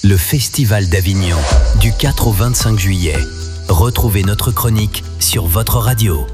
Le Festival d'Avignon, du 4 au 25 juillet. Retrouvez notre chronique sur votre radio.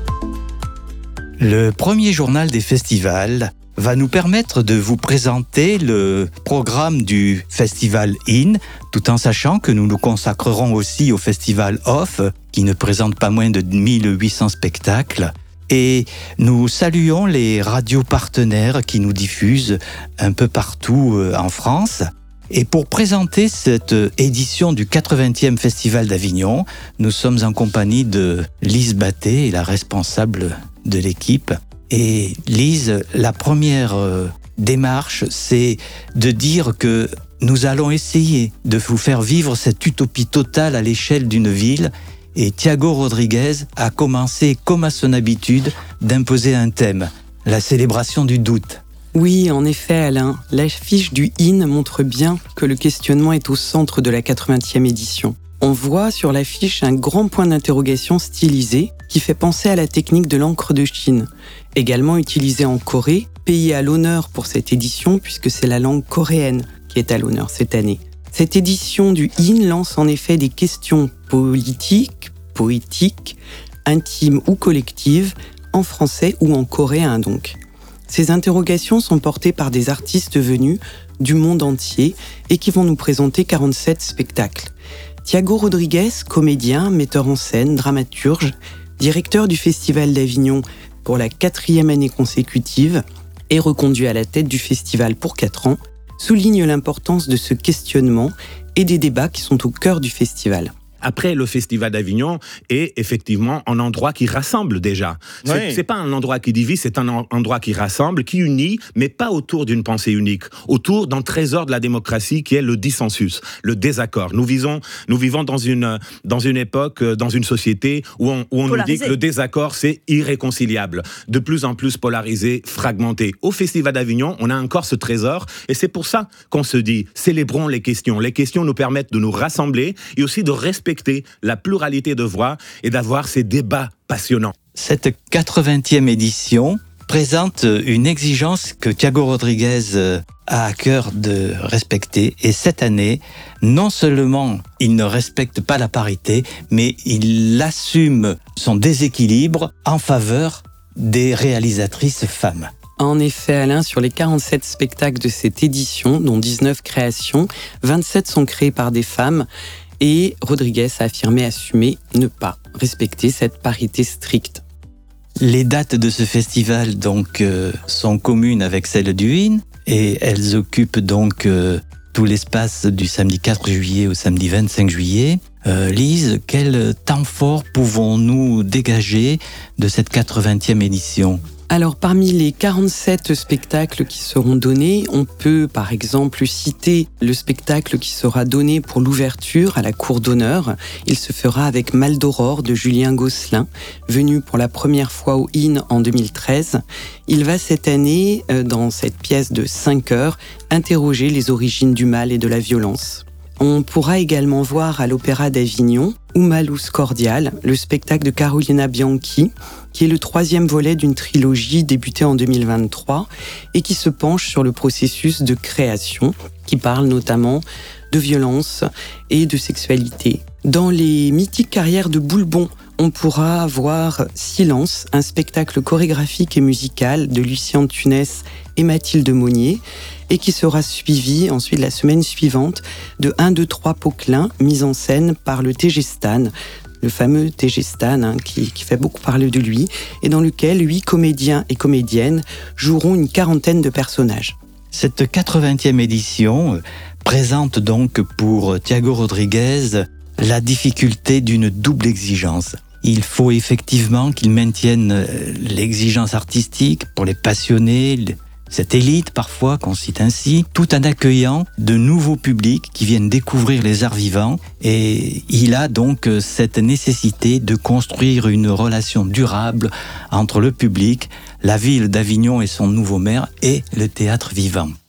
Le premier journal des festivals va nous permettre de vous présenter le programme du Festival In, tout en sachant que nous nous consacrerons aussi au Festival Off, qui ne présente pas moins de 1800 spectacles. Et nous saluons les radios partenaires qui nous diffusent un peu partout en France. Et pour présenter cette édition du 80e Festival d'Avignon, nous sommes en compagnie de Lise Batté, la responsable de l'équipe. Et Lise, la première démarche, c'est de dire que nous allons essayer de vous faire vivre cette utopie totale à l'échelle d'une ville. Et Thiago Rodriguez a commencé, comme à son habitude, d'imposer un thème, la célébration du doute. Oui, en effet, Alain, l'affiche du IN montre bien que le questionnement est au centre de la 80e édition. On voit sur l'affiche un grand point d'interrogation stylisé qui fait penser à la technique de l'encre de Chine, également utilisée en Corée, pays à l'honneur pour cette édition puisque c'est la langue coréenne qui est à l'honneur cette année. Cette édition du IN lance en effet des questions politiques, poétiques, intimes ou collectives, en français ou en coréen donc. Ces interrogations sont portées par des artistes venus du monde entier et qui vont nous présenter 47 spectacles. Thiago Rodriguez, comédien, metteur en scène, dramaturge, directeur du Festival d'Avignon pour la 4e année consécutive et reconduit à la tête du festival pour 4 ans, souligne l'importance de ce questionnement et des débats qui sont au cœur du festival. Après, le Festival d'Avignon est effectivement un endroit qui rassemble déjà. C'est pas un endroit qui divise, c'est un endroit qui rassemble, qui unit, mais pas autour d'une pensée unique, autour d'un trésor de la démocratie qui est le dissensus, le désaccord. Nous vivons dans une époque, dans une société où on nous dit que le désaccord, c'est irréconciliable, de plus en plus polarisé, fragmenté. Au Festival d'Avignon, on a encore ce trésor, et c'est pour ça qu'on se dit, célébrons les questions. Les questions nous permettent de nous rassembler et aussi de respecter la pluralité de voix et d'avoir ces débats passionnants. Cette 80e édition présente une exigence que Thiago Rodriguez a à cœur de respecter. Et cette année, non seulement il ne respecte pas la parité, mais il assume son déséquilibre en faveur des réalisatrices femmes. En effet, Alain, sur les 47 spectacles de cette édition, dont 19 créations, 27 sont créés par des femmes. Et Rodriguez a affirmé assumer ne pas respecter cette parité stricte. Les dates de ce festival donc sont communes avec celles du IN et elles occupent donc tout l'espace du samedi 4 juillet au samedi 25 juillet. Lise, quel temps fort pouvons-nous dégager de cette 80e édition ? Alors, parmi les 47 spectacles qui seront donnés, on peut par exemple citer le spectacle qui sera donné pour l'ouverture à la cour d'honneur. Il se fera avec Mal d'Aurore de Julien Gosselin, venu pour la première fois au IN en 2013. Il va cette année, dans cette pièce de 5 heures, interroger les origines du mal et de la violence. On pourra également voir à l'Opéra d'Avignon Humalus Cordial, le spectacle de Carolina Bianchi, qui est le 3e volet d'une trilogie débutée en 2023 et qui se penche sur le processus de création, qui parle notamment de violence et de sexualité. Dans les mythiques carrières de Boulbon, on pourra voir Silence, un spectacle chorégraphique et musical de Lucien Tunès et Mathilde Monnier, et qui sera suivi ensuite la semaine suivante de 1, 2, 3 Poquelin, mise en scène par le TG Stan, le fameux TG Stan qui fait beaucoup parler de lui, et dans lequel 8 comédiens et comédiennes joueront une 40aine de personnages. Cette 80e édition présente donc pour Thiago Rodriguez la difficulté d'une double exigence. Il faut effectivement qu'il maintienne l'exigence artistique pour les passionnés, cette élite parfois qu'on cite ainsi, tout en accueillant de nouveaux publics qui viennent découvrir les arts vivants. Et il a donc cette nécessité de construire une relation durable entre le public, la ville d'Avignon et son nouveau maire et le théâtre vivant.